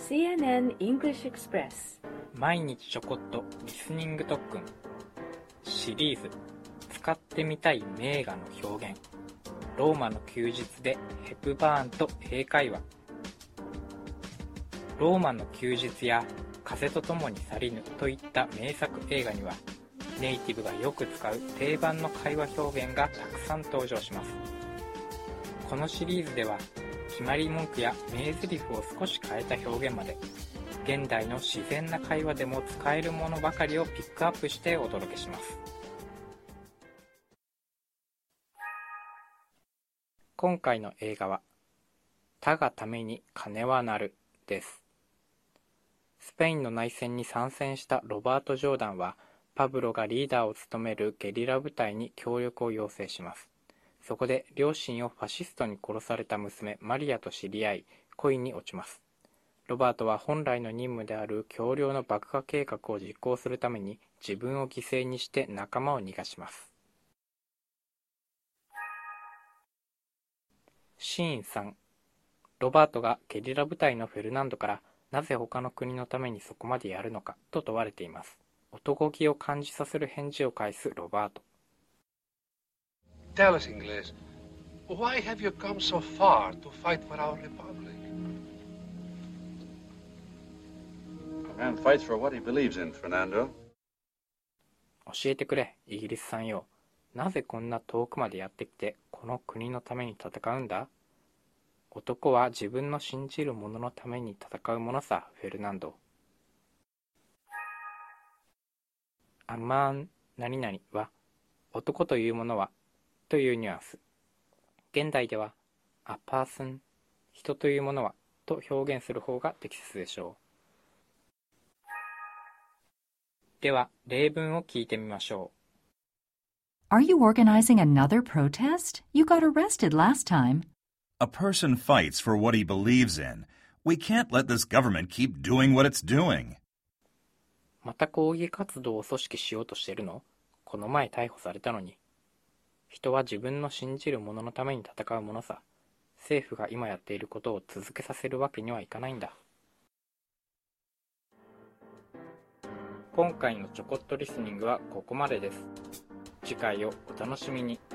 CNN English Express 毎日ちょこっとリスニング特訓シリーズ使ってみたい名画の表現ローマの休日でヘプバーンと英会話ローマの休日や風と共に去りぬといった名作映画にはネイティブがよく使う定番の会話表現がたくさん登場します。このシリーズでは決まり文句や名台詞を少し変えた表現まで現代の自然な会話でも使えるものばかりをピックアップしてお届けします。今回の映画は他がために金は鳴るです。スペインの内戦に参戦したロバート・ジョーダンはパブロがリーダーを務めるゲリラ部隊に協力を要請します。そこで両親をファシストに殺された娘マリアと知り合い恋に落ちます。ロバートは本来の任務である強領の爆破計画を実行するために自分を犠牲にして仲間を逃がします。シーン3、ロバートがゲリラ部隊のフェルナンドからなぜ他の国のためにそこまでやるのかと問われています。男気を感じさせる返事を返すロバート。 Tell us, Inglés, why have you come so far to fight for our republic? A man fights for what he believes in, Fernando. 教えてくれ、イギリスさんよ。なぜこんな遠くまでやってきて、この国のために戦うんだ？男は自分の信じるもののために戦うものさ、フェルナンド。アマン何々は、男というものは、というニュアンス。現代では、a person、人というものは、と表現する方が適切でしょう。では、例文を聞いてみましょう。Are you organizing another protest? You got arrested last time. A person fights for what he believes in. We can't let this government keep doing what it's doing. また抗議活動を組織しようとしてるの？この前逮捕されたのに。人は自分の信じるもののために戦うものさ。政府が今やっていることを続けさせるわけにはいかないんだ。今回のちょこっとリスニングはここまでです。次回をお楽しみに。